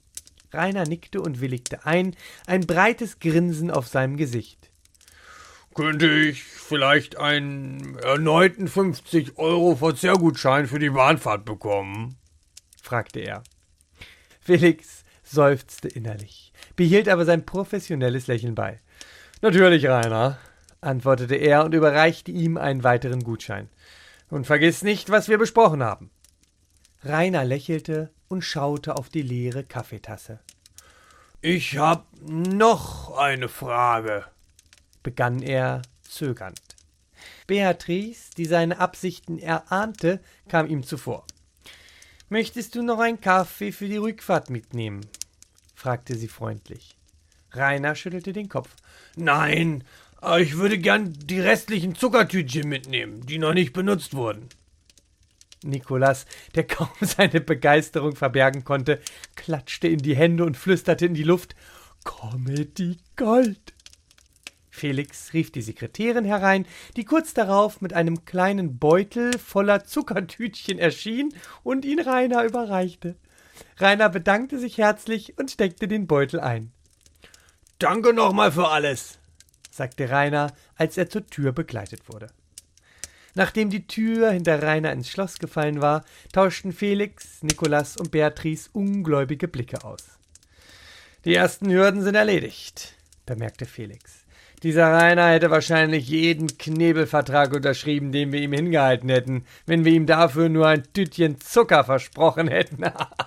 A: Rainer nickte und willigte ein, ein breites Grinsen auf seinem Gesicht.
D: Könnte ich vielleicht einen erneuten fünfzig Euro Verzehrgutschein für die Bahnfahrt bekommen?
A: Fragte er. Felix seufzte innerlich, behielt aber sein professionelles Lächeln bei. Natürlich, Rainer, antwortete er und überreichte ihm einen weiteren Gutschein. Und vergiss nicht, was wir besprochen haben. Rainer lächelte und schaute auf die leere Kaffeetasse.
D: Ich hab noch eine Frage,
A: begann er zögernd. Beatrice, die seine Absichten erahnte, kam ihm zuvor. »Möchtest du noch einen Kaffee für die Rückfahrt mitnehmen?« fragte sie freundlich. Rainer schüttelte den Kopf.
D: »Nein, aber ich würde gern die restlichen Zuckertütchen mitnehmen, die noch nicht benutzt wurden.«
A: Nikolas, der kaum seine Begeisterung verbergen konnte, klatschte in die Hände und flüsterte in die Luft, »Comedy Gold!« Felix rief die Sekretärin herein, die kurz darauf mit einem kleinen Beutel voller Zuckertütchen erschien und ihn Rainer überreichte. Rainer bedankte sich herzlich und steckte den Beutel ein.
D: »Danke nochmal für alles«,
A: sagte Rainer, als er zur Tür begleitet wurde. Nachdem die Tür hinter Rainer ins Schloss gefallen war, tauschten Felix, Nikolas und Beatrice ungläubige Blicke aus. »Die ersten Hürden sind erledigt«, bemerkte Felix. »Dieser Rainer hätte wahrscheinlich jeden Knebelvertrag unterschrieben, den wir ihm hingehalten hätten, wenn wir ihm dafür nur ein Tütchen Zucker versprochen hätten.«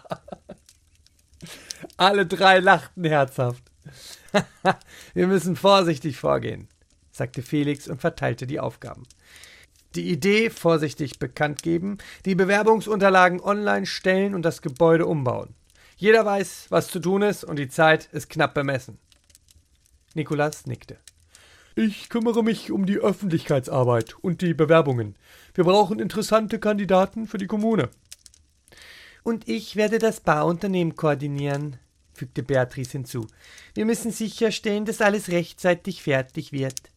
A: Alle drei lachten herzhaft. »Wir müssen vorsichtig vorgehen«, sagte Felix und verteilte die Aufgaben. Die Idee vorsichtig bekannt geben, die Bewerbungsunterlagen online stellen und das Gebäude umbauen. Jeder weiß, was zu tun ist und die Zeit ist knapp bemessen. Nikolas nickte. »Ich kümmere mich um die Öffentlichkeitsarbeit und die Bewerbungen. Wir brauchen interessante Kandidaten für die Kommune.« »Und ich werde das Bauunternehmen koordinieren«, fügte Beatrice hinzu. »Wir müssen sicherstellen, dass alles rechtzeitig fertig wird.«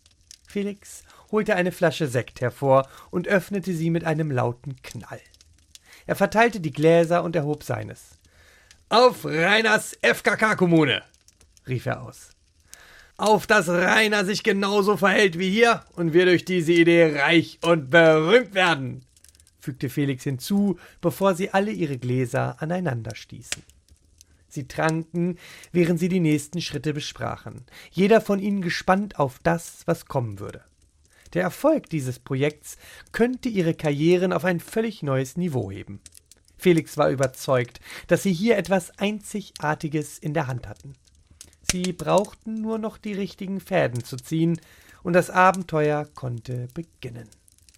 A: Felix holte eine Flasche Sekt hervor und öffnete sie mit einem lauten Knall. Er verteilte die Gläser und erhob seines. »Auf Rainers F K K-Kommune«, rief er aus. »Auf, dass Rainer sich genauso verhält wie hier und wir durch diese Idee reich und berühmt werden«, fügte Felix hinzu, bevor sie alle ihre Gläser aneinander stießen. Sie tranken, während sie die nächsten Schritte besprachen, jeder von ihnen gespannt auf das, was kommen würde. Der Erfolg dieses Projekts könnte ihre Karrieren auf ein völlig neues Niveau heben. Felix war überzeugt, dass sie hier etwas Einzigartiges in der Hand hatten. Sie brauchten nur noch die richtigen Fäden zu ziehen, und das Abenteuer konnte beginnen.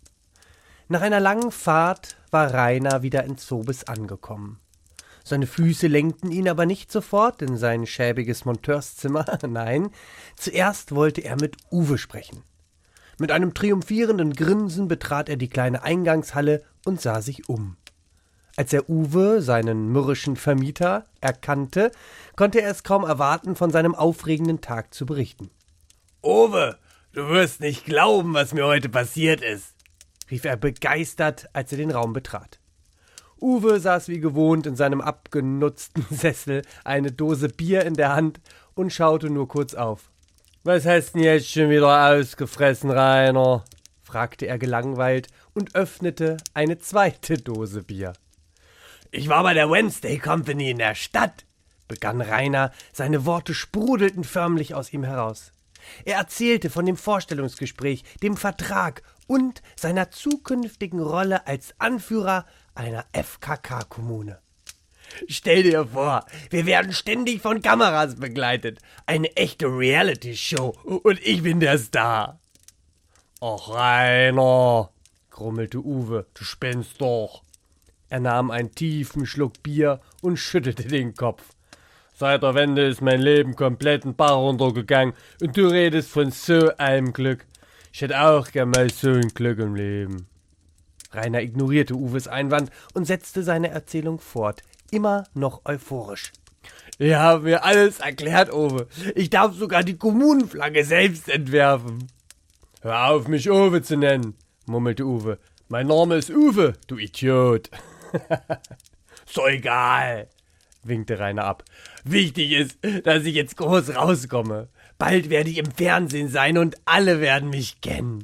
A: Nach einer langen Fahrt war Rainer wieder in Zobes angekommen. Seine Füße lenkten ihn aber nicht sofort in sein schäbiges Monteurszimmer, nein, zuerst wollte er mit Uwe sprechen. Mit einem triumphierenden Grinsen betrat er die kleine Eingangshalle und sah sich um. Als er Uwe, seinen mürrischen Vermieter, erkannte, konnte er es kaum erwarten, von seinem aufregenden Tag zu berichten.
D: »Uwe, du wirst nicht glauben, was mir heute passiert ist«,
A: rief er begeistert, als er den Raum betrat. Uwe saß wie gewohnt in seinem abgenutzten Sessel, eine Dose Bier in der Hand und schaute nur kurz auf. »Was hast denn jetzt schon wieder ausgefressen, Rainer?« fragte er gelangweilt und öffnete eine zweite Dose Bier.
D: »Ich war bei der Wednesday Company in der Stadt«,
A: begann Rainer, seine Worte sprudelten förmlich aus ihm heraus. Er erzählte von dem Vorstellungsgespräch, dem Vertrag und seiner zukünftigen Rolle als Anführer einer F K K-Kommune.
D: »Stell dir vor, wir werden ständig von Kameras begleitet. Eine echte Reality-Show und ich bin der Star.«
A: »Ach, Rainer«, grummelte Uwe, »du spinnst doch.« Er nahm einen tiefen Schluck Bier und schüttelte den Kopf. »Seit der Wende ist mein Leben komplett in den Bach runtergegangen und du redest von so einem Glück. Ich hätte auch gern mal so ein Glück im Leben.« Rainer ignorierte Uwes Einwand und setzte seine Erzählung fort, immer noch euphorisch.
D: »Ich habe mir alles erklärt, Uwe. Ich darf sogar die Kommunenflagge selbst entwerfen.«
A: »Hör auf, mich Uwe zu nennen«, murmelte Uwe. »Mein Name ist Uwe, du Idiot.«
D: »So egal«, winkte Rainer ab. »Wichtig ist, dass ich jetzt groß rauskomme.
B: Bald werde ich im Fernsehen sein und alle werden mich kennen.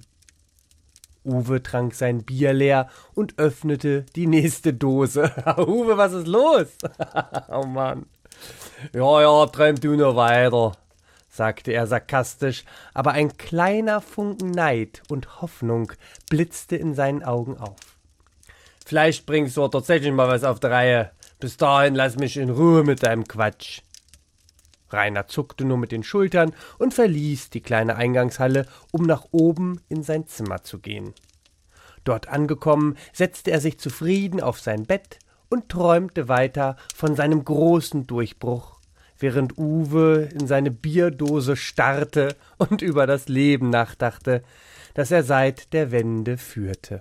B: Uwe trank sein Bier leer und öffnete die nächste Dose. Uwe, was ist los? Oh Mann. Ja, ja, träum du nur weiter, sagte er sarkastisch, aber ein kleiner Funken Neid und Hoffnung blitzte in seinen Augen auf. Vielleicht bringst du tatsächlich mal was auf die Reihe. Bis dahin lass mich in Ruhe mit deinem Quatsch. Rainer zuckte nur mit den Schultern und verließ die kleine Eingangshalle, um nach oben in sein Zimmer zu gehen. Dort angekommen, setzte er sich zufrieden auf sein Bett und träumte weiter von seinem großen Durchbruch, während Uwe in seine Bierdose starrte und über das Leben nachdachte, das er seit der Wende führte.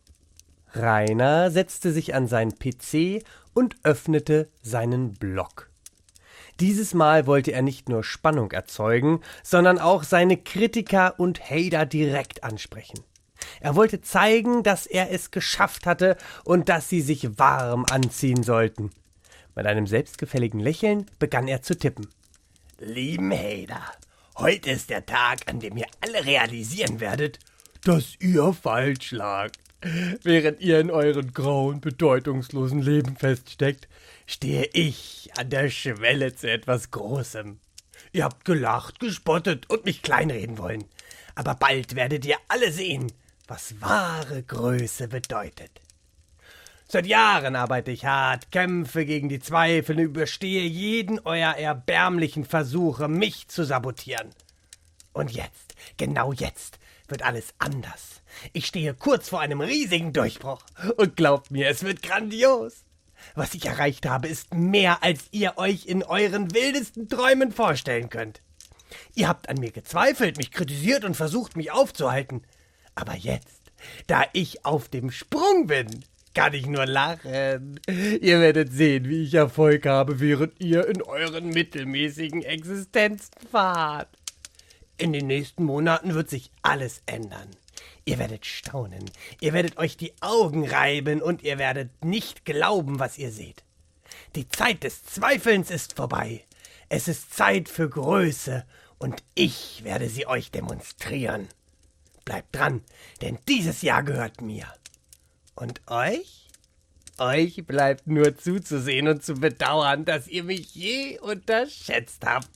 B: Rainer setzte sich an seinen P C und öffnete seinen Blog. Dieses Mal wollte er nicht nur Spannung erzeugen, sondern auch seine Kritiker und Hater direkt ansprechen. Er wollte zeigen, dass er es geschafft hatte und dass sie sich warm anziehen sollten. Mit einem selbstgefälligen Lächeln begann er zu tippen. Lieben Hater, heute ist der Tag, an dem ihr alle realisieren werdet, dass ihr falsch lag. Während ihr in euren grauen, bedeutungslosen Leben feststeckt, stehe ich an der Schwelle zu etwas Großem. Ihr habt gelacht, gespottet und mich kleinreden wollen. Aber bald werdet ihr alle sehen, was wahre Größe bedeutet. Seit Jahren arbeite ich hart, kämpfe gegen die Zweifel und überstehe jeden eurer erbärmlichen Versuche, mich zu sabotieren. Und jetzt, genau jetzt, wird alles anders. Ich stehe kurz vor einem riesigen Durchbruch. Und glaubt mir, es wird grandios. Was ich erreicht habe, ist mehr, als ihr euch in euren wildesten Träumen vorstellen könnt. Ihr habt an mir gezweifelt, mich kritisiert und versucht, mich aufzuhalten. Aber jetzt, da ich auf dem Sprung bin, kann ich nur lachen. Ihr werdet sehen, wie ich Erfolg habe, während ihr in euren mittelmäßigen Existenzen fahrt. In den nächsten Monaten wird sich alles ändern. Ihr werdet staunen, ihr werdet euch die Augen reiben und ihr werdet nicht glauben, was ihr seht. Die Zeit des Zweifelns ist vorbei. Es ist Zeit für Größe und ich werde sie euch demonstrieren. Bleibt dran, denn dieses Jahr gehört mir. Und euch? Euch bleibt nur zuzusehen und zu bedauern, dass ihr mich je unterschätzt habt.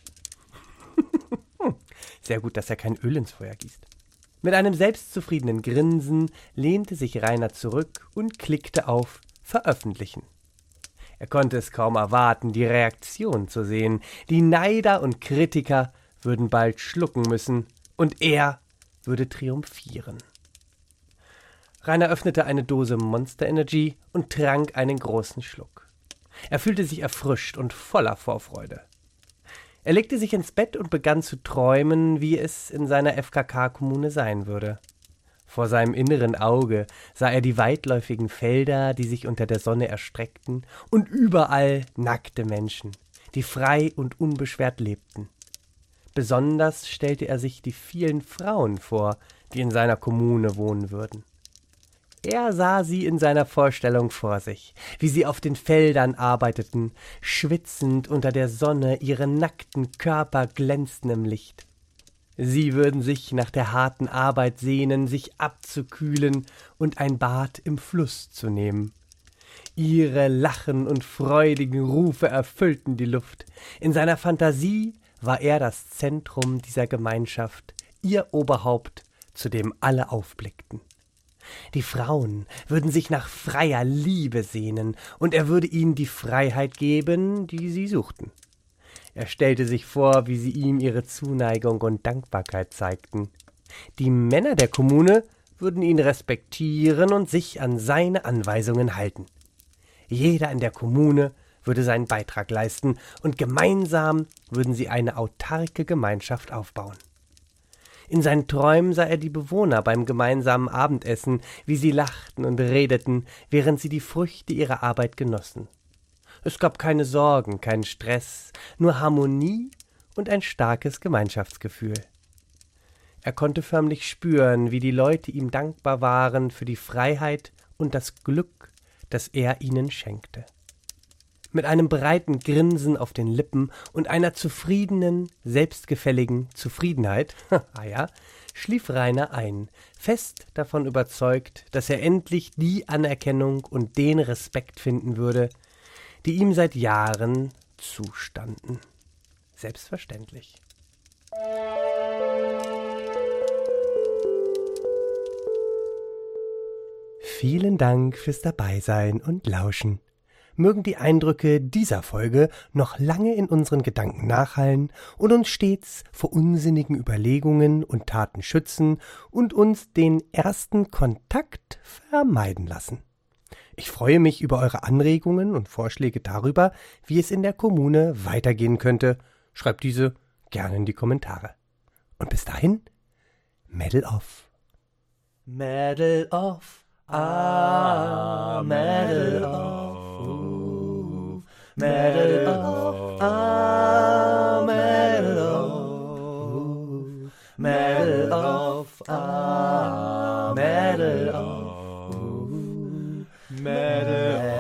B: Sehr gut, dass er kein Öl ins Feuer gießt. Mit einem selbstzufriedenen Grinsen lehnte sich Rainer zurück und klickte auf Veröffentlichen. Er konnte es kaum erwarten, die Reaktion zu sehen. Die Neider und Kritiker würden bald schlucken müssen und er würde triumphieren. Rainer öffnete eine Dose Monster Energy und trank einen großen Schluck. Er fühlte sich erfrischt und voller Vorfreude. Er legte sich ins Bett und begann zu träumen, wie es in seiner F K K-Kommune sein würde. Vor seinem inneren Auge sah er die weitläufigen Felder, die sich unter der Sonne erstreckten, und überall nackte Menschen, die frei und unbeschwert lebten. Besonders stellte er sich die vielen Frauen vor, die in seiner Kommune wohnen würden. Er sah sie in seiner Vorstellung vor sich, wie sie auf den Feldern arbeiteten, schwitzend unter der Sonne, ihre nackten Körper glänzten im Licht. Sie würden sich nach der harten Arbeit sehnen, sich abzukühlen und ein Bad im Fluss zu nehmen. Ihre Lachen und freudigen Rufe erfüllten die Luft. In seiner Fantasie war er das Zentrum dieser Gemeinschaft, ihr Oberhaupt, zu dem alle aufblickten. Die Frauen würden sich nach freier Liebe sehnen, und er würde ihnen die Freiheit geben, die sie suchten. Er stellte sich vor, wie sie ihm ihre Zuneigung und Dankbarkeit zeigten. Die Männer der Kommune würden ihn respektieren und sich an seine Anweisungen halten. Jeder in der Kommune würde seinen Beitrag leisten, und gemeinsam würden sie eine autarke Gemeinschaft aufbauen. In seinen Träumen sah er die Bewohner beim gemeinsamen Abendessen, wie sie lachten und redeten, während sie die Früchte ihrer Arbeit genossen. Es gab keine Sorgen, keinen Stress, nur Harmonie und ein starkes Gemeinschaftsgefühl. Er konnte förmlich spüren, wie die Leute ihm dankbar waren für die Freiheit und das Glück, das er ihnen schenkte. Mit einem breiten Grinsen auf den Lippen und einer zufriedenen, selbstgefälligen Zufriedenheit, ah ja, schlief Rainer ein, fest davon überzeugt, dass er endlich die Anerkennung und den Respekt finden würde, die ihm seit Jahren zustanden. Selbstverständlich. Vielen Dank fürs Dabeisein und Lauschen. Mögen die Eindrücke dieser Folge noch lange in unseren Gedanken nachhallen und uns stets vor unsinnigen Überlegungen und Taten schützen und uns den ersten Kontakt vermeiden lassen. Ich freue mich über eure Anregungen und Vorschläge darüber, wie es in der Kommune weitergehen könnte. Schreibt diese gerne in die Kommentare. Und bis dahin, Medal off.
C: Medal off. Ah, medal off. Medal off, ah, medal off, medal off, ah, medal off, medal off.